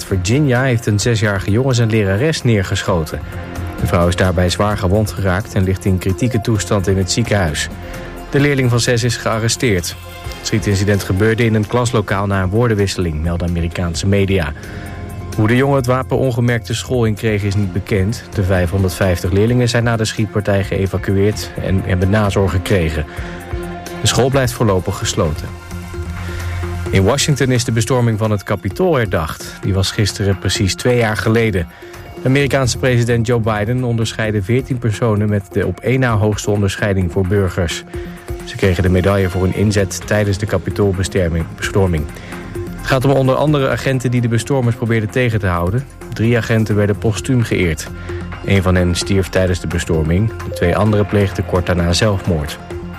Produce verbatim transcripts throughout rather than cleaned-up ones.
Virginia heeft een zesjarige jongen zijn lerares neergeschoten. De vrouw is daarbij zwaar gewond geraakt en ligt in kritieke toestand in het ziekenhuis. De leerling van zes is gearresteerd. Het schietincident gebeurde in een klaslokaal na een woordenwisseling, melden Amerikaanse media. Hoe de jongen het wapen ongemerkt de school in kreeg is niet bekend. De vijfhonderdvijftig leerlingen zijn na de schietpartij geëvacueerd en hebben nazorg gekregen. De school blijft voorlopig gesloten. In Washington is de bestorming van het Capitool herdacht. Die was gisteren precies twee jaar geleden. De Amerikaanse president Joe Biden onderscheidde veertien personen met de op één na hoogste onderscheiding voor burgers. Ze kregen de medaille voor hun inzet tijdens de Capitoolbestorming. Het gaat om onder andere agenten die de bestormers probeerden tegen te houden. Drie agenten werden postuum geëerd. Een van hen stierf tijdens de bestorming. De twee anderen pleegden kort daarna zelfmoord.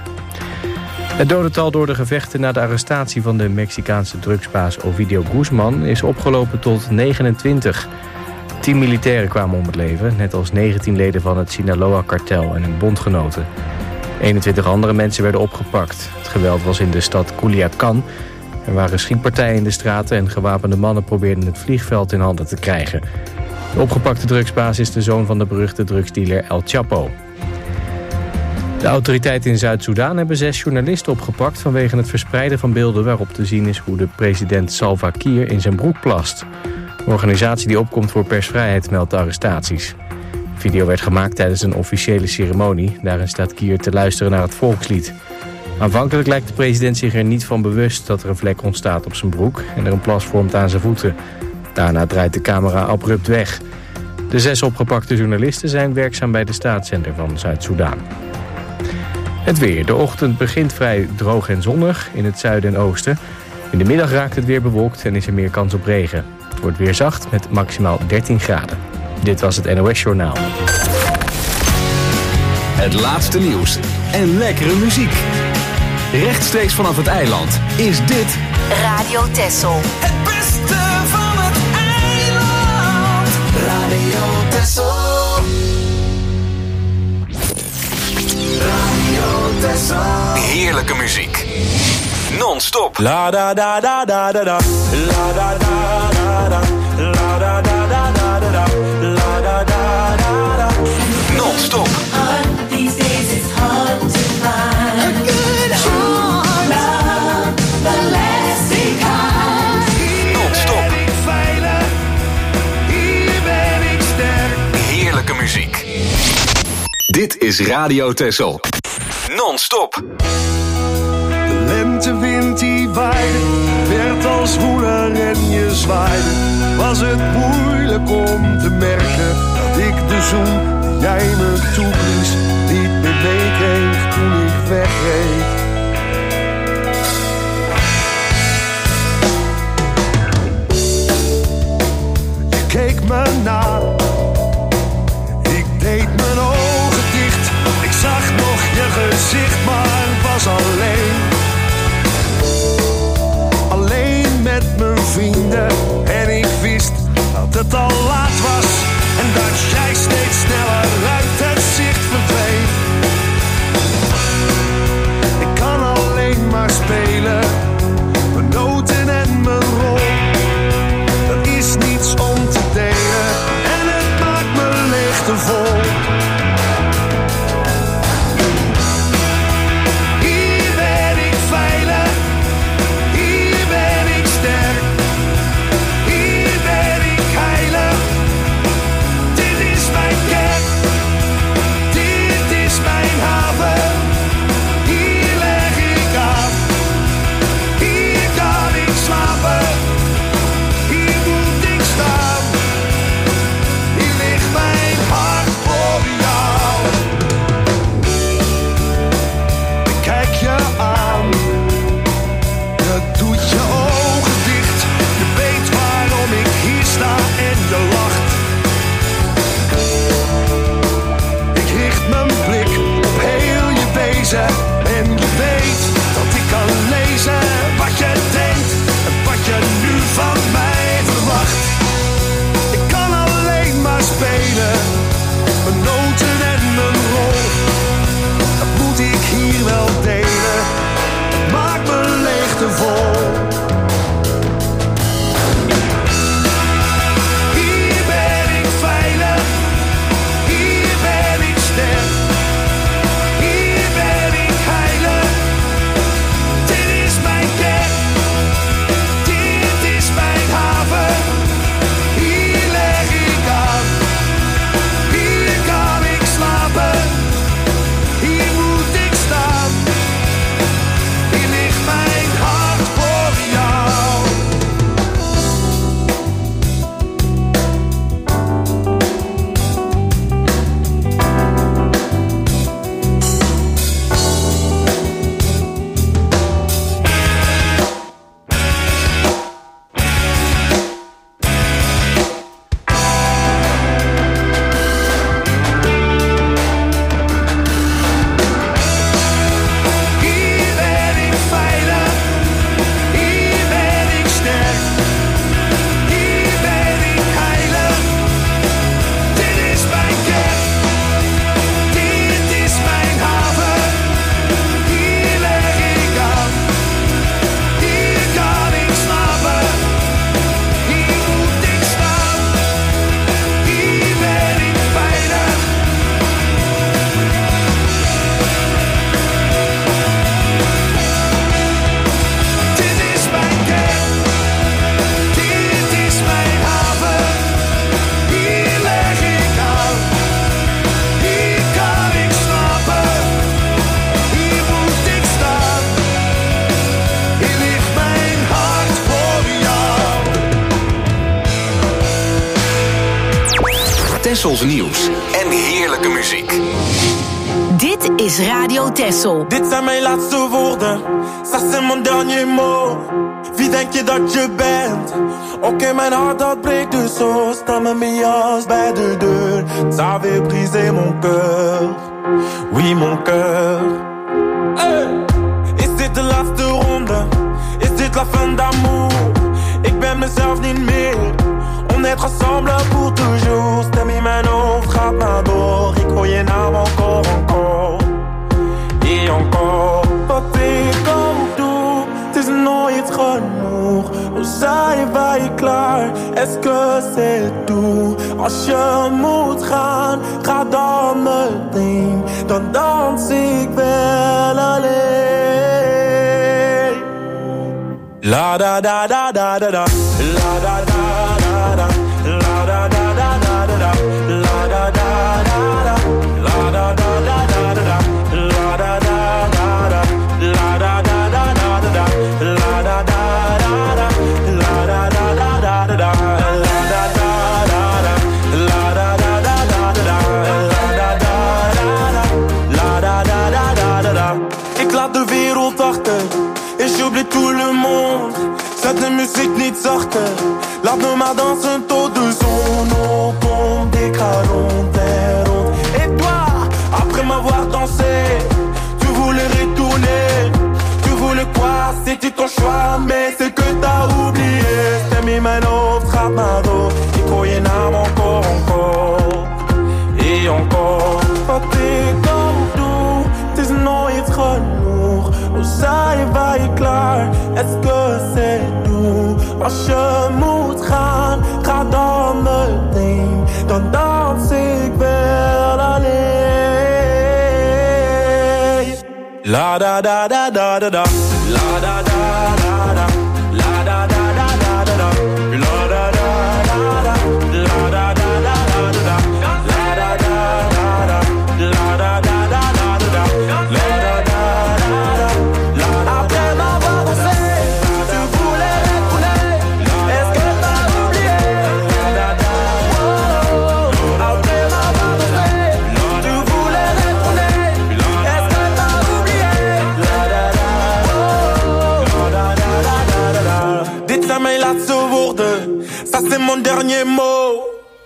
Het dodental door de gevechten na de arrestatie van de Mexicaanse drugsbaas Ovidio Guzman is opgelopen tot negenentwintig. Tien militairen kwamen om het leven, net als negentien leden van het Sinaloa-kartel en hun bondgenoten. eenentwintig andere mensen werden opgepakt. Het geweld was in de stad Culiacán. Er waren schietpartijen in de straten en gewapende mannen probeerden het vliegveld in handen te krijgen. De opgepakte drugsbaas is de zoon van de beruchte drugsdealer El Chapo. De autoriteiten in Zuid-Soedan hebben zes journalisten opgepakt vanwege het verspreiden van beelden waarop te zien is hoe de president Salva Kiir in zijn broek plast. Een organisatie die opkomt voor persvrijheid meldt de arrestaties. De video werd gemaakt tijdens een officiële ceremonie. Daarin staat Kiir te luisteren naar het volkslied. Aanvankelijk lijkt de president zich er niet van bewust dat er een vlek ontstaat op zijn broek en er een plas vormt aan zijn voeten. Daarna draait de camera abrupt weg. De zes opgepakte journalisten zijn werkzaam bij de staatszender van Zuid-Soedan. Het weer. De ochtend begint vrij droog en zonnig in het zuiden en oosten. In de middag raakt het weer bewolkt en is er meer kans op regen. Het wordt weer zacht met maximaal dertien graden. Dit was het N O S Journaal. Het laatste nieuws en lekkere muziek. Rechtstreeks vanaf het eiland is dit Radio Texel. Het beste van het eiland. Radio Texel. Radio Texel. heerlijke muziek. Non-stop. La da da da da da da. La da da da da. La da da da da da. La da da da da. Non-stop. These days it's hard to find a good home. Love, the lasting kind. Non-stop. Hier ben ik veilig, hier ben ik sterk. Heerlijke muziek. Dit is Radio Texel. Non-stop. De lentewind die waaide, werd als woeler en je zwaaide. Was het moeilijk om te merken dat ik de zoen die jij me toeblies niet meer meekreeg toen ik wegreed. Je keek me na, ik deed mijn ogen dicht. Ik zag nog je gezicht, maar was alleen. Alleen met mijn vrienden en ik wist dat het al laat was en dat jij steeds sneller uit het zicht verdween. Ik kan alleen maar spelen, mijn noten en mijn rol. Er is niets om te delen en het maakt me leeg te vol. Tessels nieuws en heerlijke muziek. Dit is Radio Tessel. Dit zijn mijn laatste woorden, ça c'est mon dernier mot. Wie denk je dat je bent? Oké, okay, mijn hart dat breekt dus zo. Sta met mijn jas bij de deur. Ça avait brisé mon cœur. Oui, mon cœur. Hey! Is dit de laatste ronde? Is dit la fin d'amour? Ik ben mezelf niet meer. On est ensemble pour toujours. Stem in mijn hoofd gaat maar door. Ik hoor je naam encore, encore. Et encore. Wat ik ook doe, het is nooit genoeg. Hoe zijn wij klaar? Est-ce que c'est tout? Als je moet gaan, ga dan meteen. Dan dans ik wel alleen. La da da da da da da. La da da da da. La da da da da da. La da da da da. La da da da da da. La da da da da. La da da da da da. La da da da da. La da da da da da. La da da da da. La da da da da da. La da da da da da. Ik laat de wereld achter. Et j'oublie tout le monde. Zet de muziek niet zachter. Laat me maar dansen tot de zon opkomt. Ik ga rond en rond. Et toi, après m'avoir dansé, tu voulais retourner. Tu voulais quoi? C'était ton choix, mais c'est que t'as oublié. Stem in mijn hoofd gaat maar door. Ik hoor je naam encore, encore. Et encore. Wat ik ook doe, het is nooit genoeg. Hoe zijn wij klaar? Est-ce que c'est tout? Als je moet gaan, ga dan meteen. Dan dans ik wel alleen. La da da da da da da. La da da da da. La da da da da da. La da da da da. La da da da da da. La da da da da. La da da da da da. La da da da da. Après m'avoir dansé, tu voulais retourner. Est-ce que t'as oublié? Après m'avoir dansé, tu voulais retourner. Est-ce que t'as oublié? Dit zijn mijn laatste woorden, ça c'est mon dernier mot.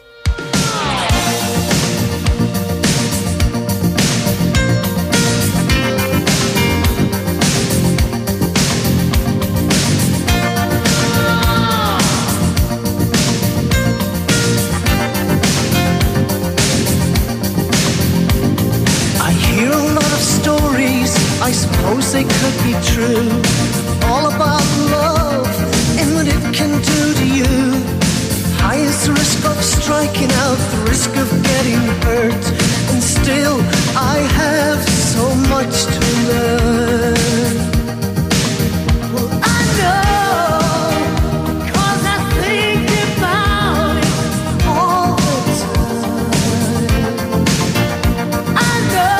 I suppose they could be true. All about love and what it can do to you. High is the risk of striking out, the risk of getting hurt. And still I have so much to learn. Well, I know, because I think about it all the time. I know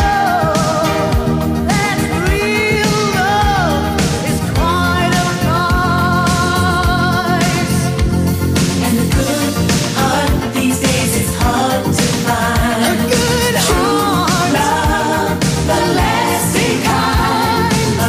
Love, the lasting kind.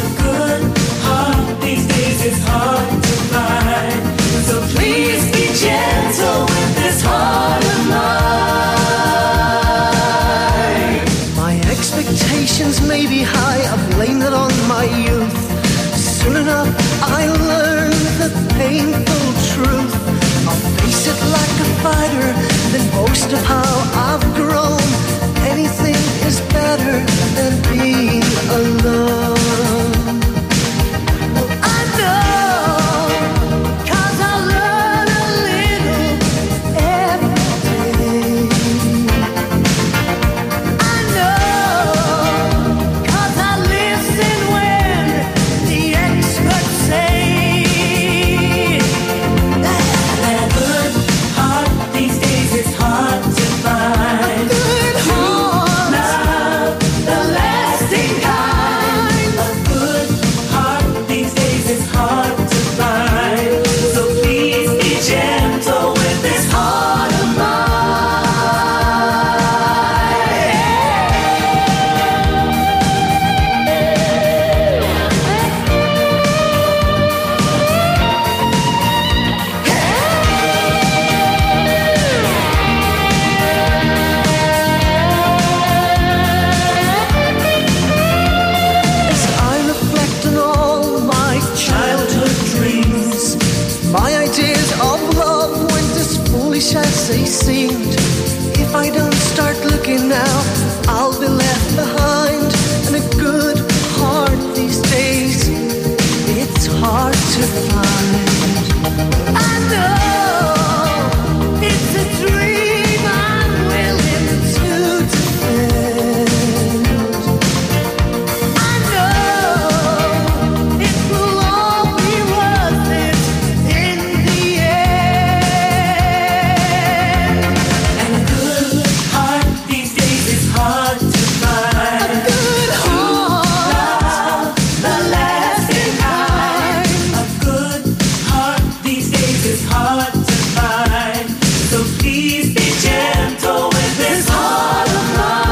foolish as they seemed. If I don't start looking now, I'll be left behind. And a good heart these days, it's hard to find. I know it's a dream I'm willing to defend. I know it will all be worth it in the end. And a good heart these days is hard to find. A good heart, the lasting kind. A good heart these days is hard to find. So please be gentle with this heart of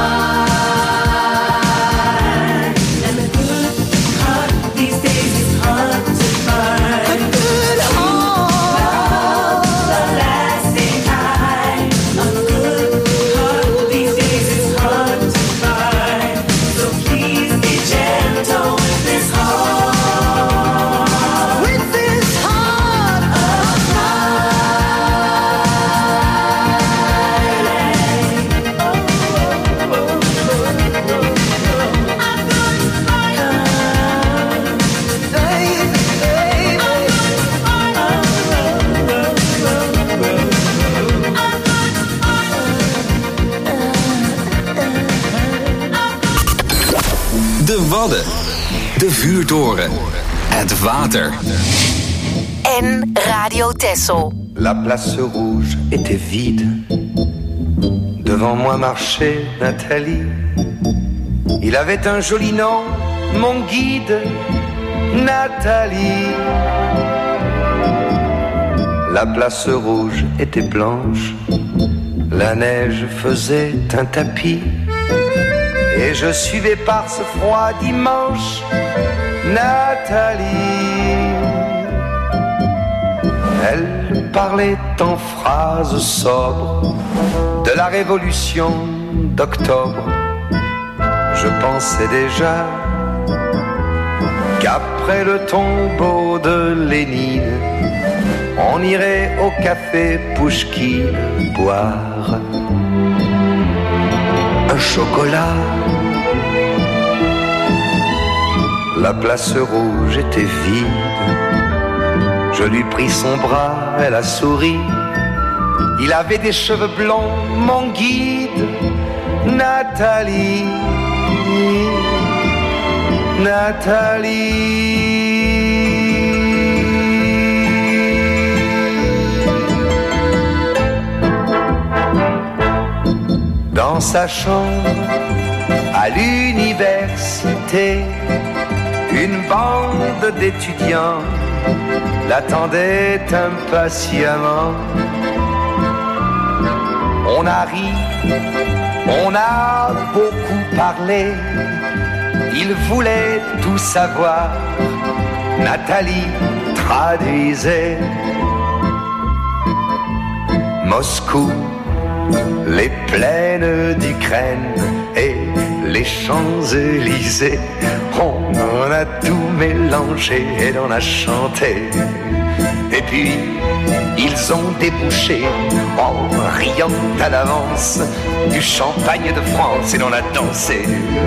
mine. And a good heart these days is hard to find. a good heart. The lasting kind. A good heart these days is hard to find. So please be gentle with this heart. With this heart of De Wadden. De vuurtoren. Het water. En Radio Texel. La place rouge était vide. Devant moi marchait Nathalie. Il avait un joli nom, mon guide, Nathalie. La place rouge était blanche. La neige faisait un tapis. Et je suivais par ce froid dimanche Nathalie. Elle parlait en phrases sobres de la révolution d'octobre. Je pensais déjà qu'après le tombeau de Lénine, on irait au café Pouchkine boire un chocolat. La place rouge était vide. Je lui pris son bras, elle a souri. Il avait des cheveux blonds, mon guide, Nathalie. Nathalie. Dans sa chambre, à l'université, une bande d'étudiants l'attendait impatiemment. On a ri, on a beaucoup parlé, il voulait tout savoir. Nathalie traduisait. Moscou, les plaines d'Ukraine et les Champs-Élysées, on en a tout mélangé et on a chanté. Et puis, ils ont débouché, en riant à l'avance, du champagne de France et l'on a dansé.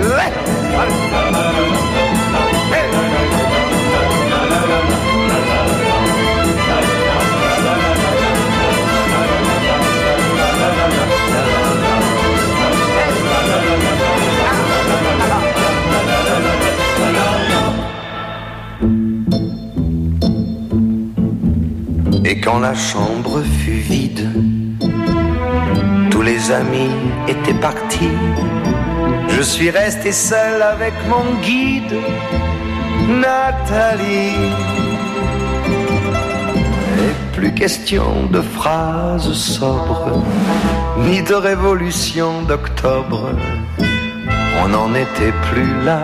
Et quand la chambre fut vide, tous les amis étaient partis. Je suis resté seul avec mon guide, Nathalie. Et plus question de phrases sobres, ni de révolution d'octobre. On n'en était plus là.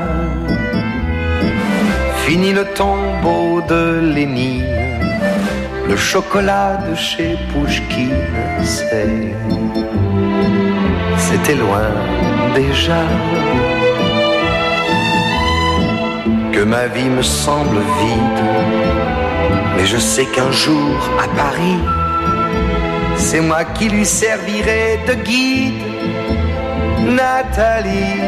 Fini le tombeau de Lénine. Le chocolat de chez Pouchkine, c'est... c'était loin déjà. Que ma vie me semble vide, mais je sais qu'un jour à Paris, c'est moi qui lui servirai de guide. Nathalie,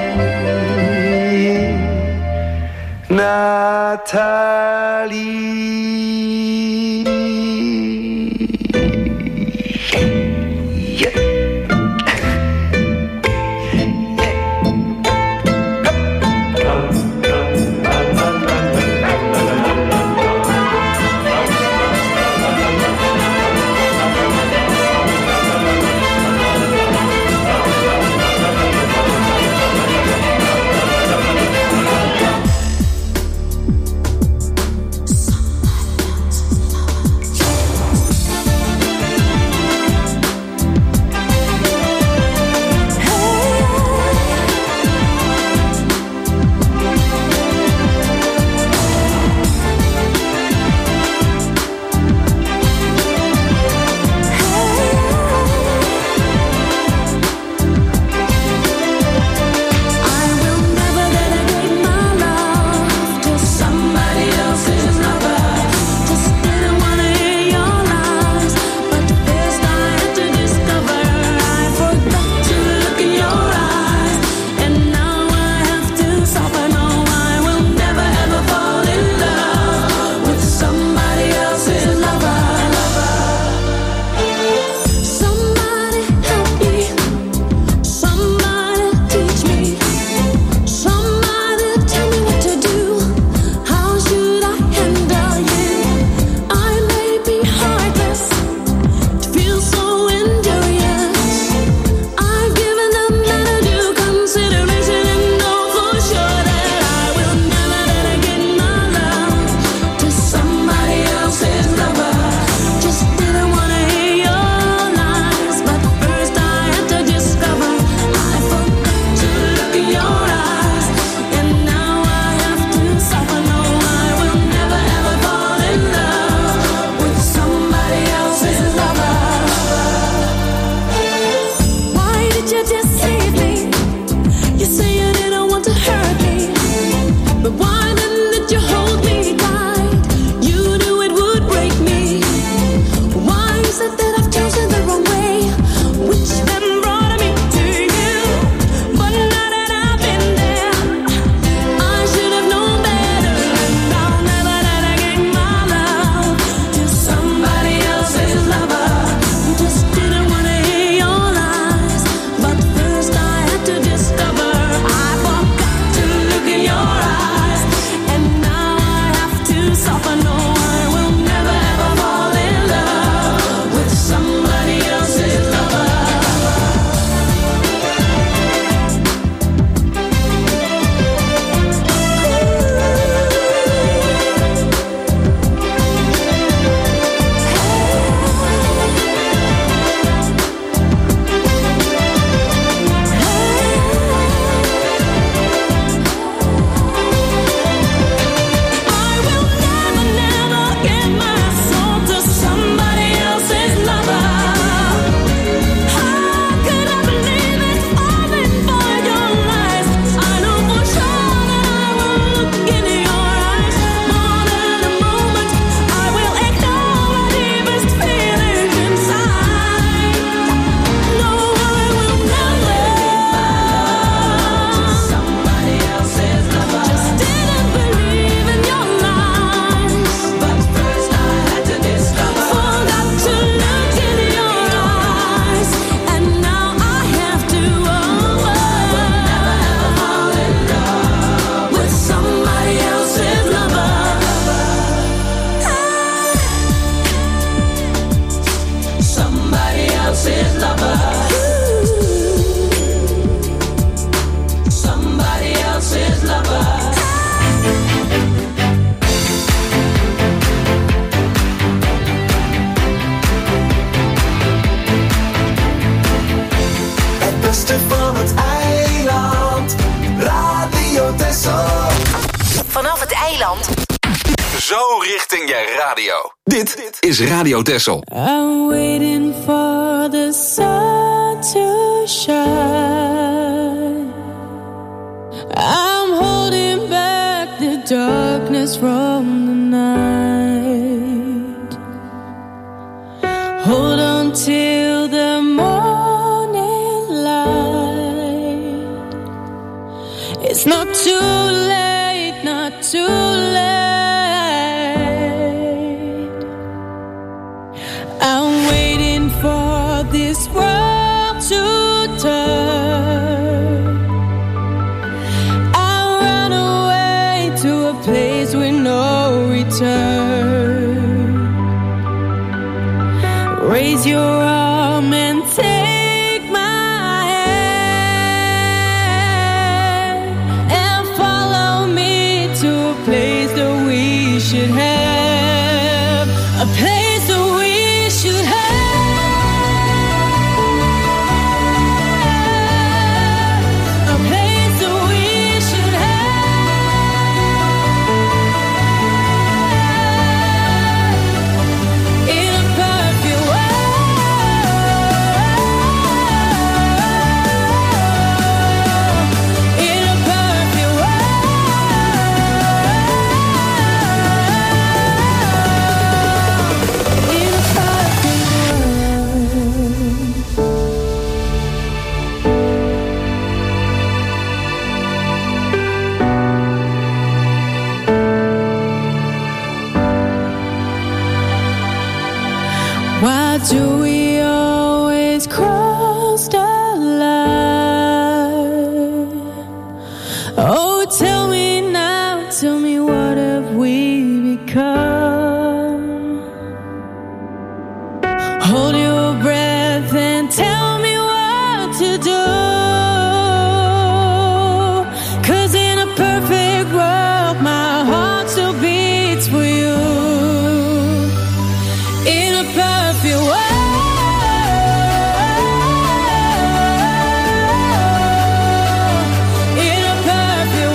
Nathalie. Yeah. Vanaf het eiland. Zo richting je radio. Dit is Radio Texel. I'm waiting for the sun to shine. I'm holding back the darkness from the night. Hold on till It's not too late, not too late. I'm waiting for this world to turn. I'll run away to a place with no return. Raise your arm and take my hand and follow me to a place that we should have, a place that we should have, a place that we should have in a perfect world, in a perfect world, in a perfect world. Why do we always cross the line? Oh, tell me now, tell me what have we become? Hold your breath and tell me what to do. 'Cause in a perfect world, my heart still beats for you. In a perfect world, in a perfect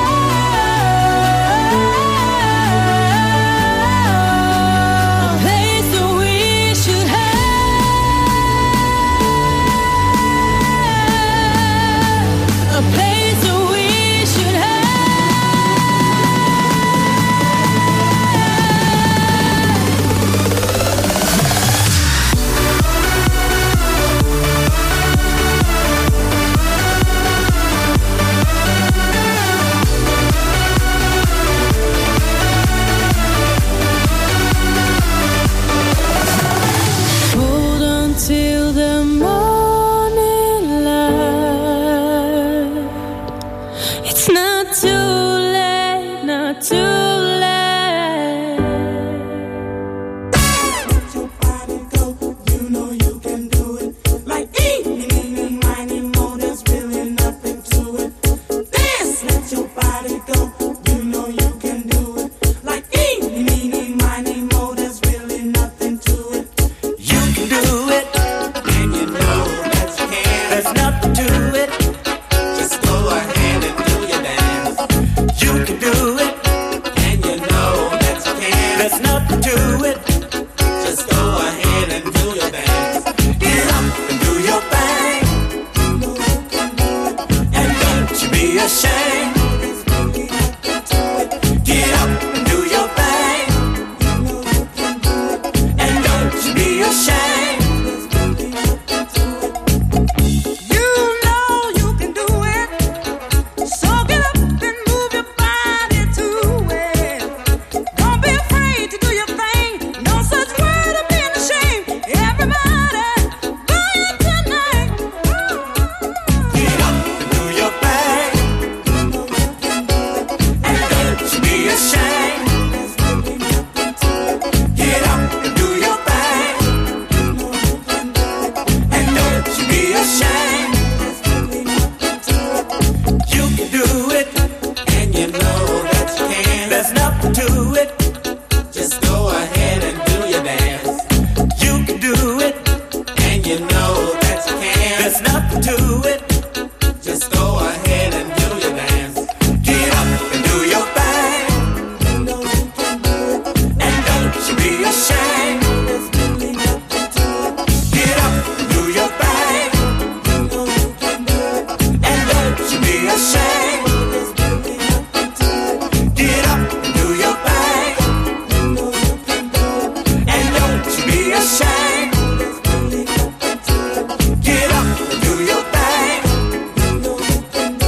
world, a place that we should have, a place that we should have. Hold on till the morning light. It's not too late, not too late. Let your body go, you know you can do it. Like eating, eating, whining, more, there's really nothing to it. Dance, let your body go, you know you can do it. Like eating, eating, whining, more, there's really nothing to it. You can do it, and you know that you can. There's nothing to it. Just go ahead and do your dance. You can do it, and you know that you can. There's nothing to it. Just go ahead and do your dance. Get up and do your thing, and don't you be ashamed. Get up and do your thing, and don't you be ashamed. You know you can do it. So get up and move your body to it. Don't be afraid to do your thing. No such word of being ashamed. Everybody, do it tonight. Get up and do your thing, and don't you be ashamed. Get up and do your thing, and don't you be ashamed. You can do it, and you know that you can. There's nothing to it. Just go ahead and do your dance. You can do it, and you know that you can. There's nothing to it. Just go ahead and do your dance. Get up and do your thing, and don't you be ashamed. Get up and do your thing, and don't you be ashamed. Get up and do your thing, and don't you be ashamed. Get up and do your thing,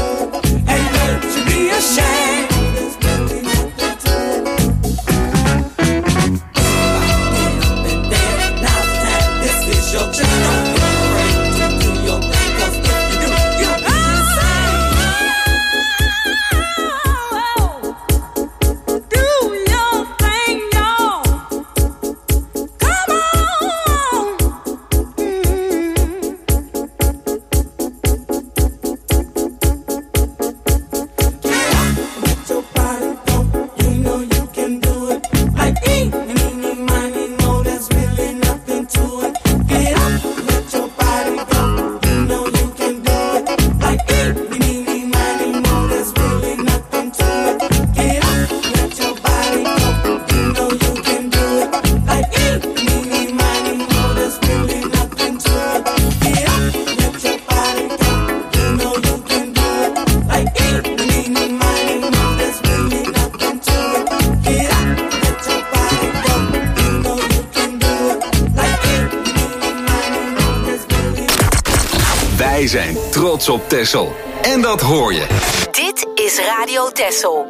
Wij zijn trots op Texel. En dat hoor je. Dit is Radio Texel.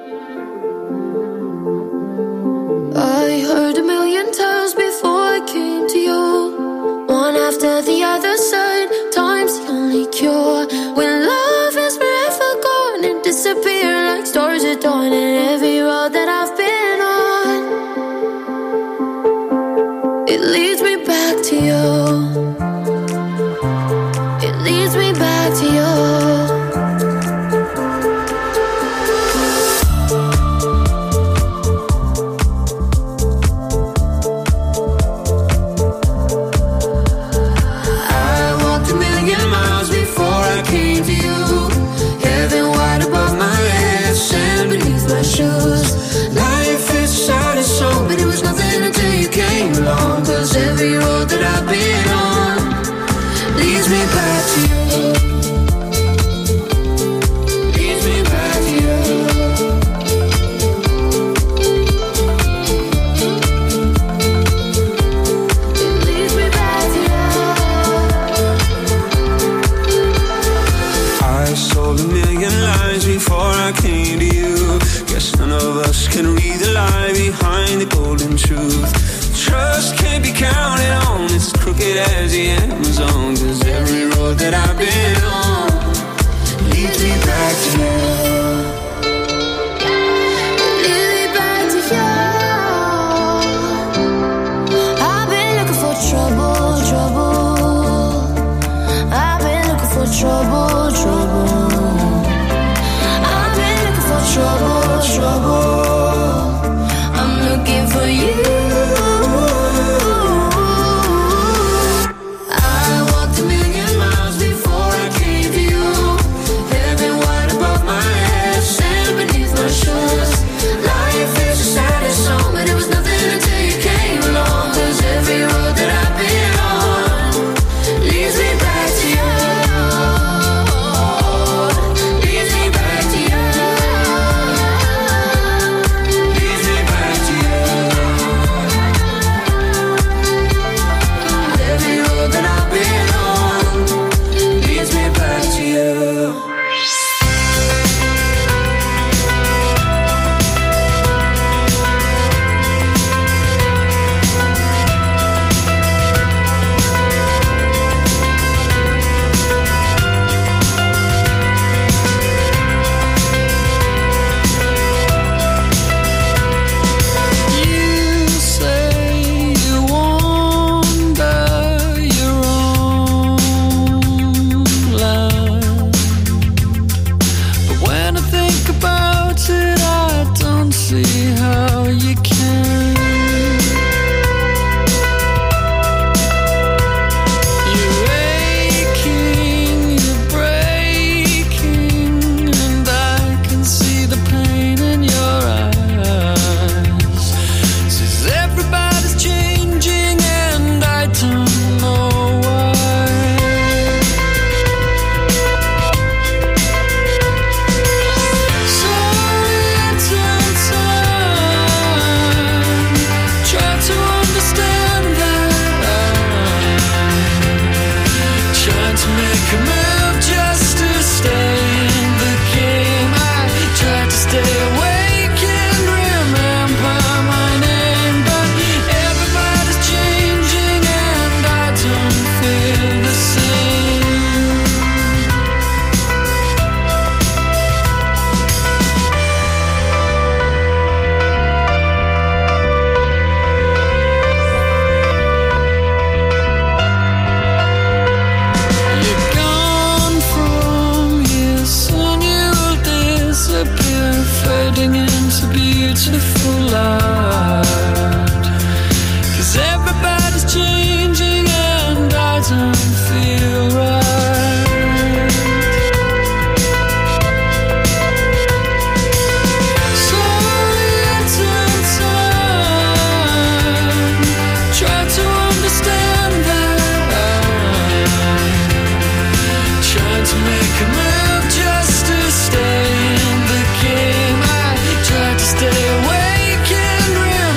I heard a million times before I came to you. One after the other said, time's the only cure. When love is forever gone and disappear like stars at dawn. And every road that I've been on, it leads me back to you. It leads me back to you. Cause every road that I've been on leads me back to you. Leads me back to you. It leads me back to you. I sold a million lies before I came to you. Guess none of us can read the lie behind the golden truth. Trust can't be counted on, it's as crooked as the Amazon. Cause every road that I've been on leads me back to you. Leads me back to you. I've been looking for trouble, trouble. I've been looking for trouble, trouble. I've been looking for trouble, trouble. I'm looking for you. Stay awake and remember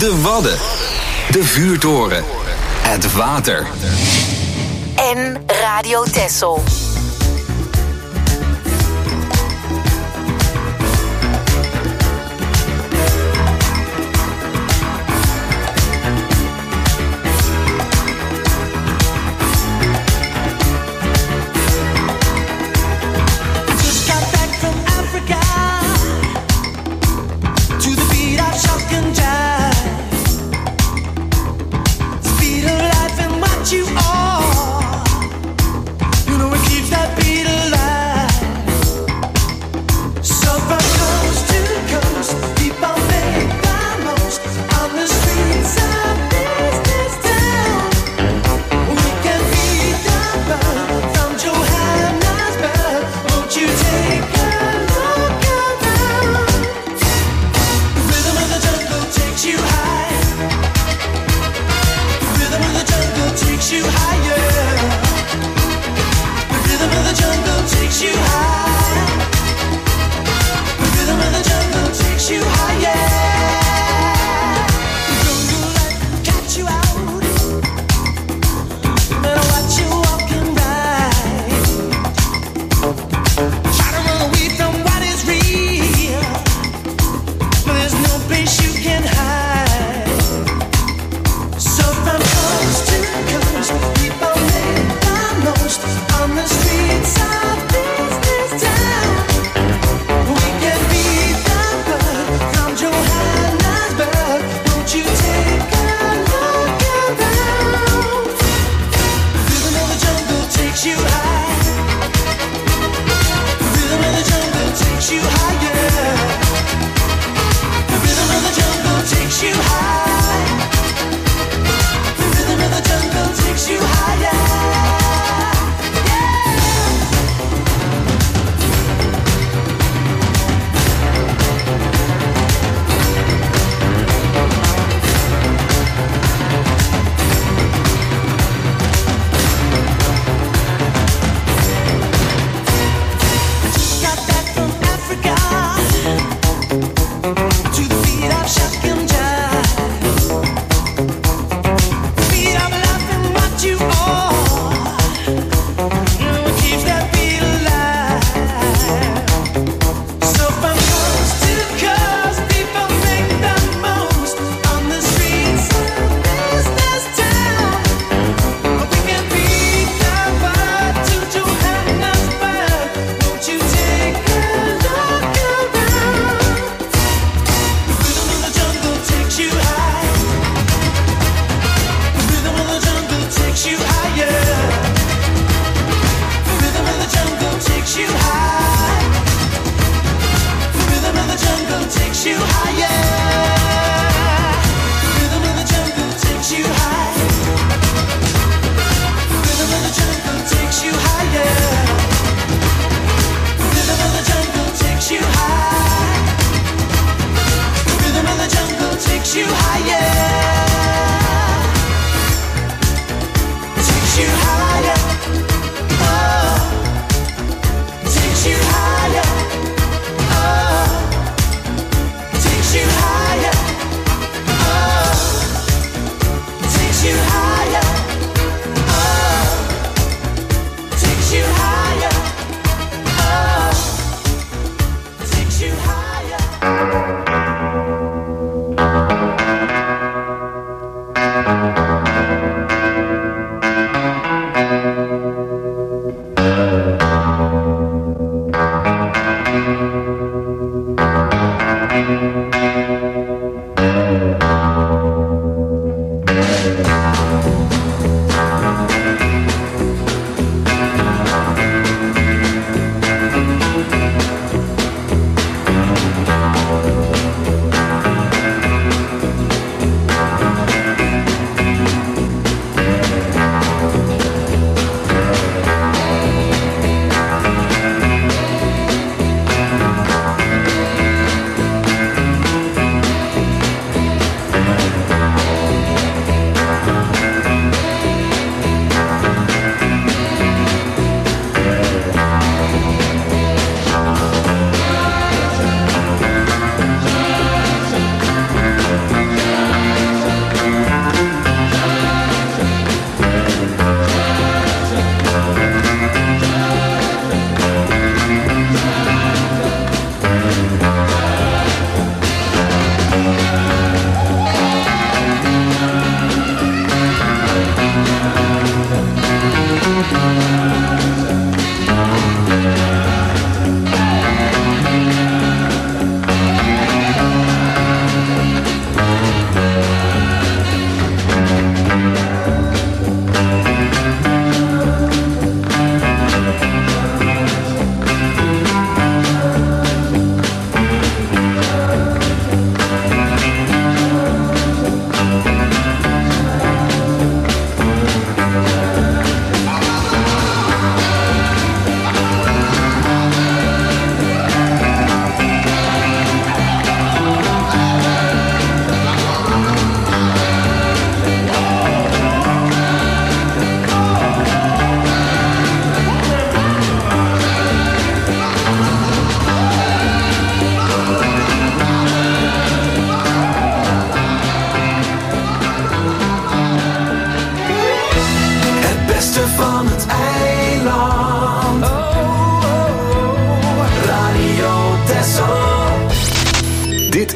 De Wadden. De Vuurtoren. Het water. En Radio Texel. You are, you know it keeps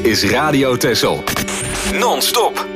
is Radio Texel. Non-stop.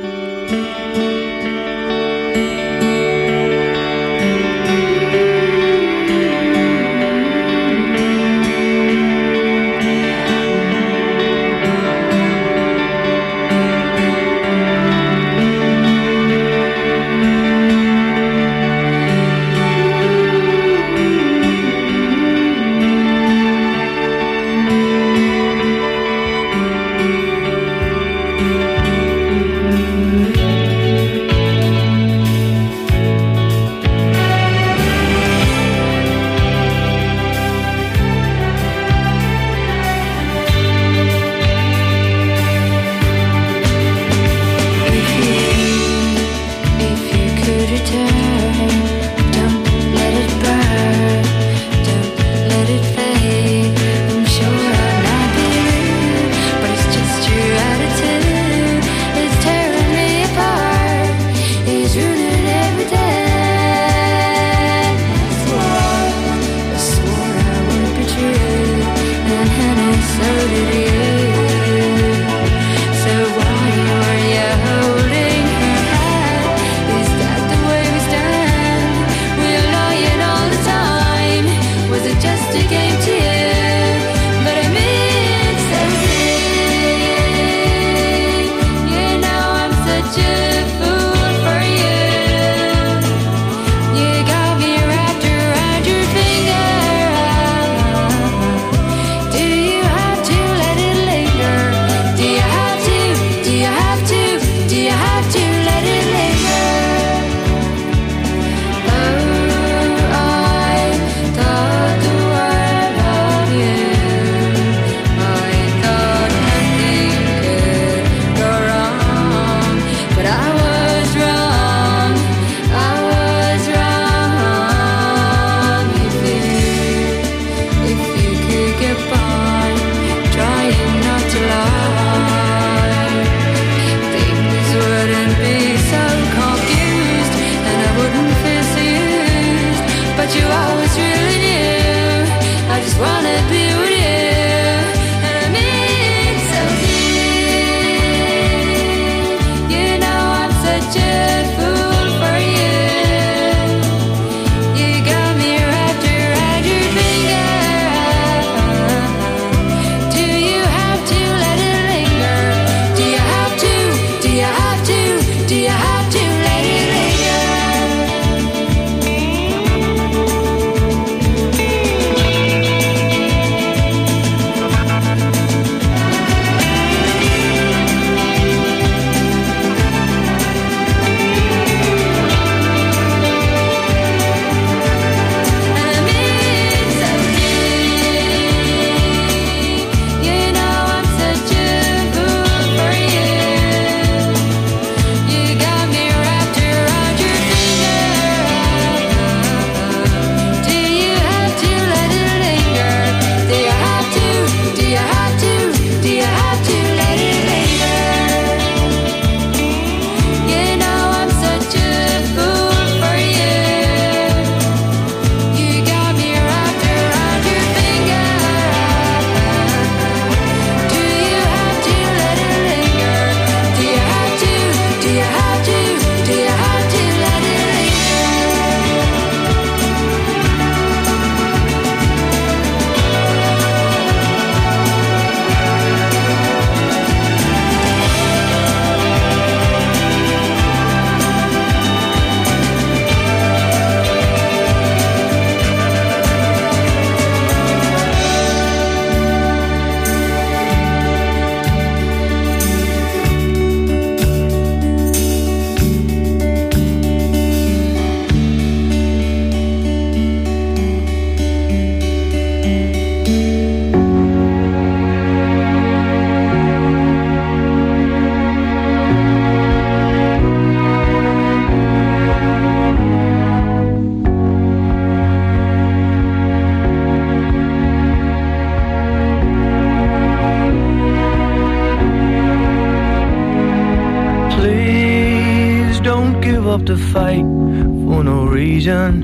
up to fight for no reason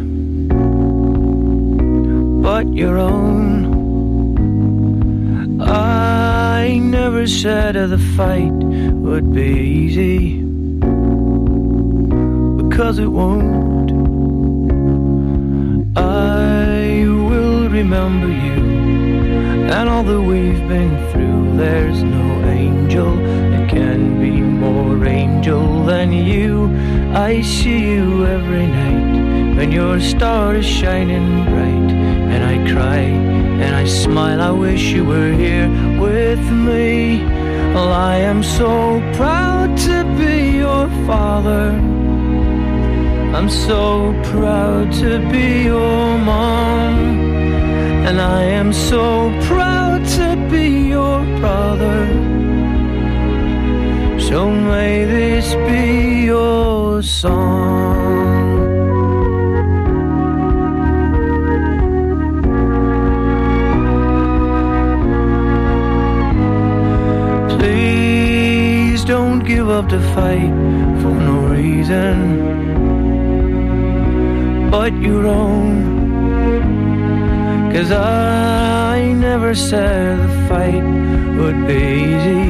but your own. I I never said the fight would be easy, because it won't. I will remember you and all that we've been through. There's no angel that can be more angel than you. I see you every night when your star is shining bright, and I cry and I smile, I wish you were here with me. Well, I am so proud to be your father, I'm so proud to be your mom, and I am so proud to be your brother. So may this be your song. Please don't give up the fight for no reason but your own. 'Cause I never said the fight would be easy,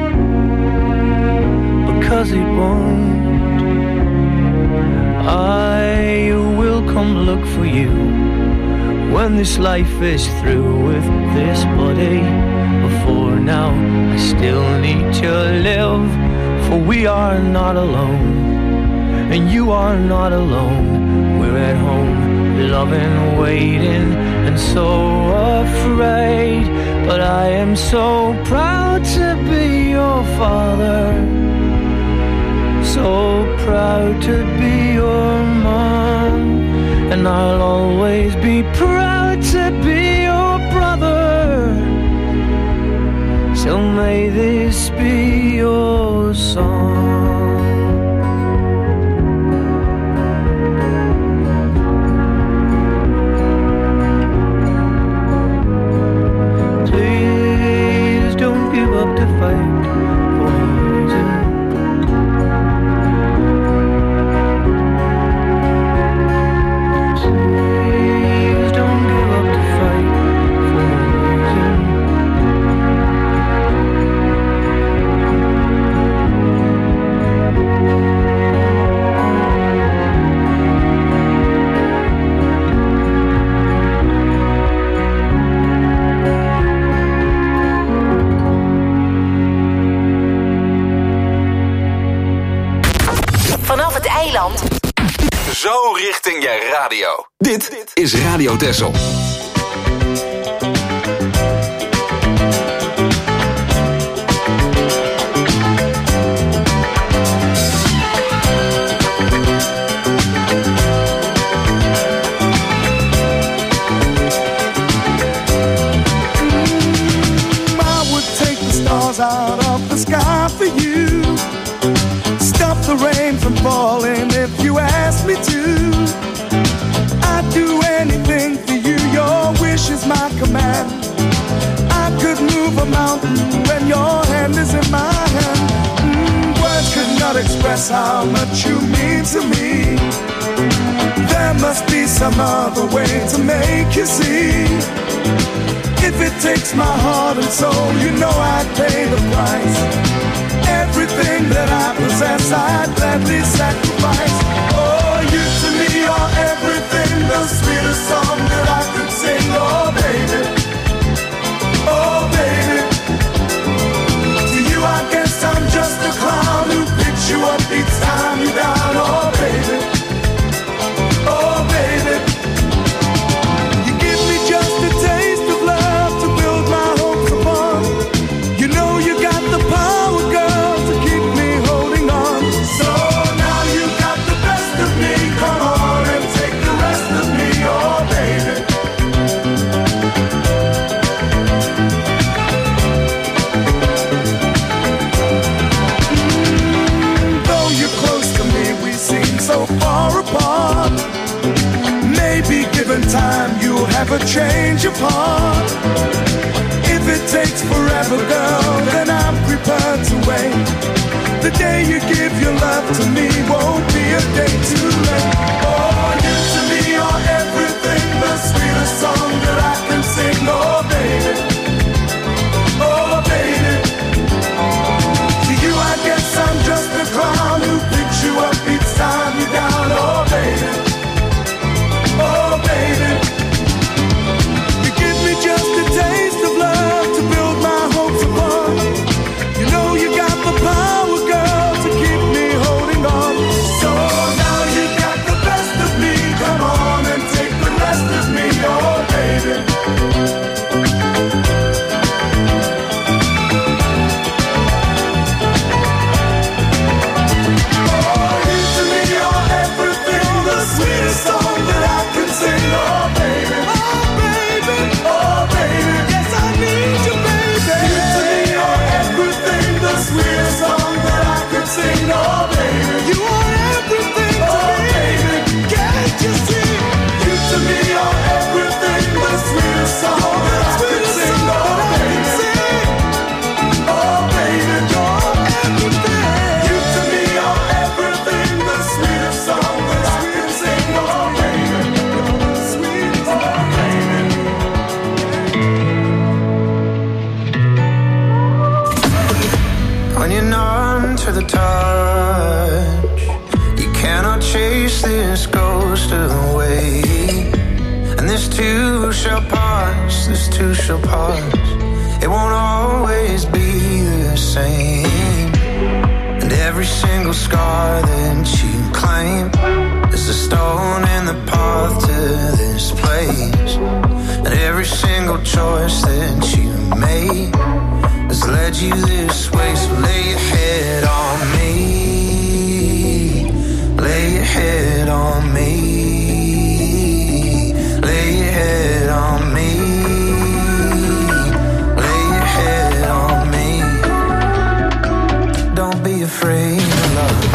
because it won't. I will come look for you when this life is through with this body. Before now, I still need to live, for we are not alone, and you are not alone. We're at home, loving, waiting, and so afraid. But I am so proud to be your father, so proud to be your mom, and I'll always be proud to be your brother. So may this be your song. Give up the fight for no reason. Please don't give up the fight for no reason. Vanaf het eiland. Zo richting je radio. Dit is Radio Texel. I would take the stars out of the sky for you, stop the rain from falling if you ask me to. I'd do anything for you, your wish is my command. I could move a mountain when your hand is in my hand. Mm, words could not express how much you mean to me. There must be some other way to make you see. If it takes my heart and soul, you know I'd pay the price. Everything that I possess, I'd gladly sacrifice. Oh, you to me are everything, the sweetest song that I could sing. Oh, baby, oh, baby. To you I guess I'm just a clown who picks you up each time you're down. Oh, baby, oh, baby. You give me just a taste of love to build my hopes upon. You know you got the power, girl, to keep me holding on. So now you got the best of me. Come on and take the rest of me, oh baby. Mm, though you're close to me, we seem so far apart. Maybe given time, you'll have a change of heart. If it takes forever, girl, then I'm prepared to wait. The day you give your love to me won't be a day too late. Oh, you to me are everything, the sweetest song that I can sing. Oh, baby, oh, baby. with a touch. You cannot chase this ghost away. And this too shall pass, this too shall pass. It won't always be the same. And every single scar that you claim is a stone in the path to this place. And every single choice that you made has led you this way. So lay your head on me, lay your head on me, lay your head on me, lay your head on me. Don't be afraid of love.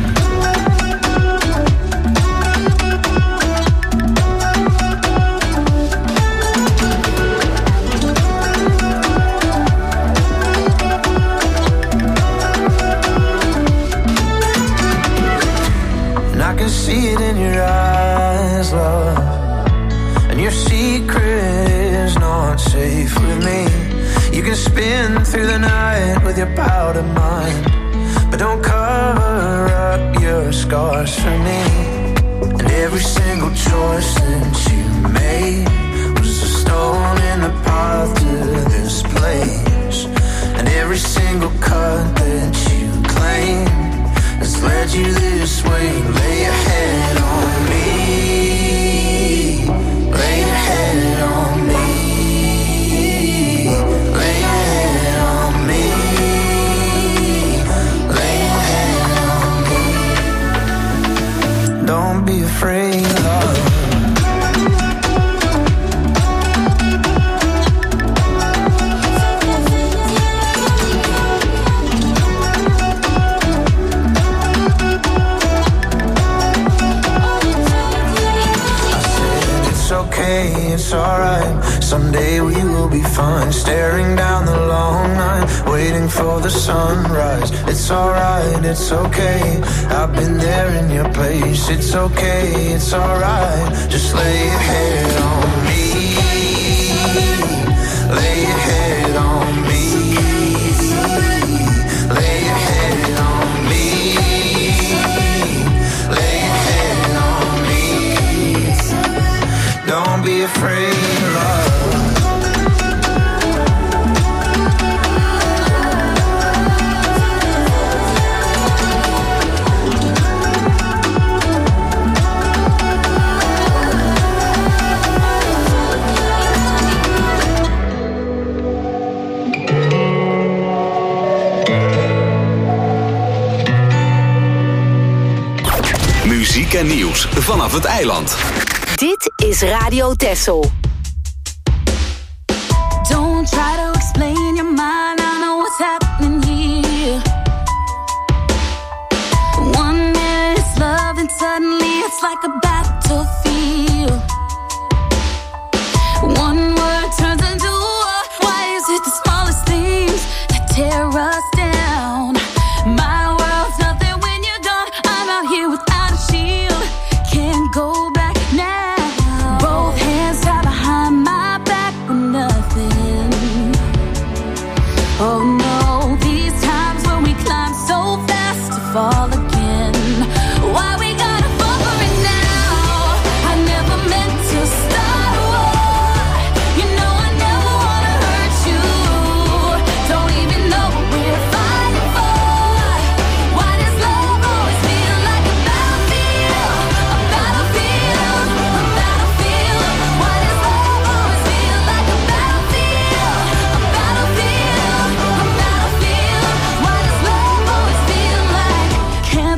See it in your eyes, love. And your secret is not safe with me. You can spin through the night with your powder mind, but don't cover up your scars for me. And every single choice that you made was a stone in the path to this place. And every single cut that you claim has led you this way. Lay your head on me, lay your head on me, lay your head on me, lay your head on me. Don't be afraid of love. It's alright, someday we will be fine. Staring down the long night, waiting for the sunrise. It's alright, it's okay, I've been there in your place. It's okay, it's alright, just lay your head on me, lay your head on me, lay your head on me, lay your head on me. Don't be afraid of love. Muziek en nieuws vanaf het eiland. Dit is Radio Texel. Don't try to explain your mind, I know what's happening here. One minute it's love and suddenly it's like a battlefield. One word turns into war. Why is it the smallest things that tear us down? My world's nothing when you're gone. I'm out here without a shield, can't go back now. Both hands tied behind my back with nothing. Oh no, these times when we climb so fast to fall again. Why we gotta fall for it now? I never meant to start a war. You know I never wanna hurt you. Don't even know what we're fighting for. Why does love always feel like a battlefield? A battlefield, a battlefield. Why does love always feel like a battlefield? A battlefield, a battlefield. Why does love always feel like? Can't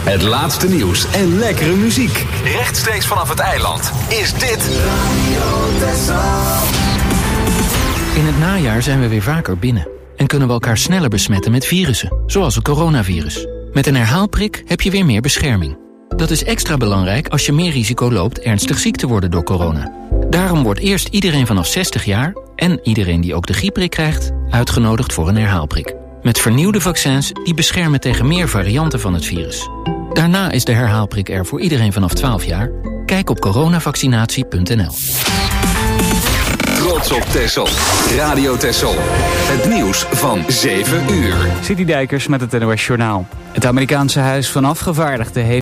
Het laatste nieuws en lekkere muziek. Rechtstreeks vanaf het eiland is dit Radio Texel. In het najaar zijn we weer vaker binnen. En kunnen we elkaar sneller besmetten met virussen, zoals het coronavirus. Met een herhaalprik heb je weer meer bescherming. Dat is extra belangrijk als je meer risico loopt ernstig ziek te worden door corona. Daarom wordt eerst iedereen vanaf zestig jaar... en iedereen die ook de griepprik krijgt, uitgenodigd voor een herhaalprik. Met vernieuwde vaccins die beschermen tegen meer varianten van het virus. Daarna is de herhaalprik er voor iedereen vanaf twaalf jaar. Kijk op coronavaccinatie punt n l. Trots op Texel. Radio Texel. Het nieuws van zeven uur. City Dijkers met het N O S Journaal. Het Amerikaanse Huis van Afgevaardigden heeft